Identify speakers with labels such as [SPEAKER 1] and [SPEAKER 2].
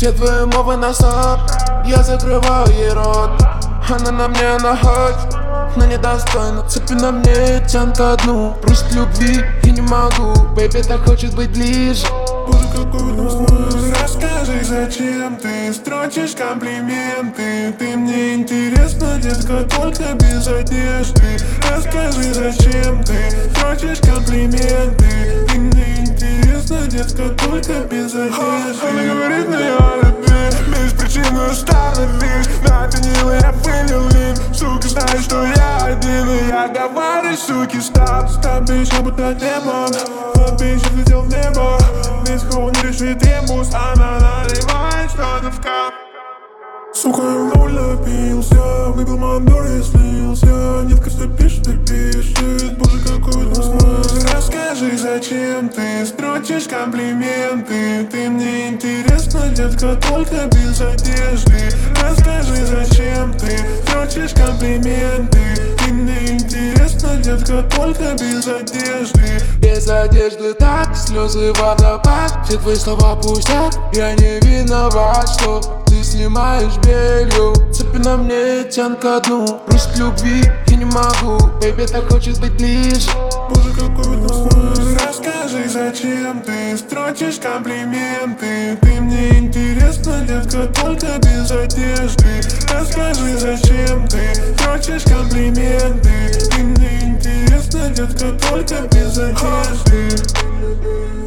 [SPEAKER 1] Все твои мовы на стоп, я закрываю ей рот. Она на мне, она хочет, но недостойна. Цепи на мне, тянка одну. Просит любви, я не могу. Бэйби так хочет быть ближе.
[SPEAKER 2] Боже, какой там смысл? Расскажи, зачем ты строчишь комплименты? Ты мне интересна, детка, только без одежды. Расскажи, зачем ты строчишь комплименты? Ты мне интересна, детка, только без одежды. Она говорит, но я любви, без причины остановись. Напенил, я вылил лин. Сука, знаешь, что я один, и я говорю, суки, стоп. Стоп, бич, я будто демон. Бич, взлетел в небо. Весь хоу не решит требус. Она наливает что-то в кап. Сука, я в ноль напился. Выпил мандор и слился. Нитка все пишет и пишет. Боже, какой там смысл? Расскажи, зачем ты строчишь комплименты? Ты мне интересна, детка, только без одежды. Расскажи, зачем ты строчишь комплименты? Ты мне интересна, детка, только без одежды.
[SPEAKER 1] Без одежды так, слезы водопад. Все твои слова пустят, я не виноват, что ты снимаешь белье. Цепи на мне, тянка одну. Просит любви, я не могу. Бэйби так хочет быть ближе.
[SPEAKER 2] Боже, какой там смысл? Расскажи, зачем ты строчишь комплименты? Ты мне интересна, детка, только без одежды. Расскажи, зачем ты строчишь комплименты? Ты мне интересна, детка, только без одежды.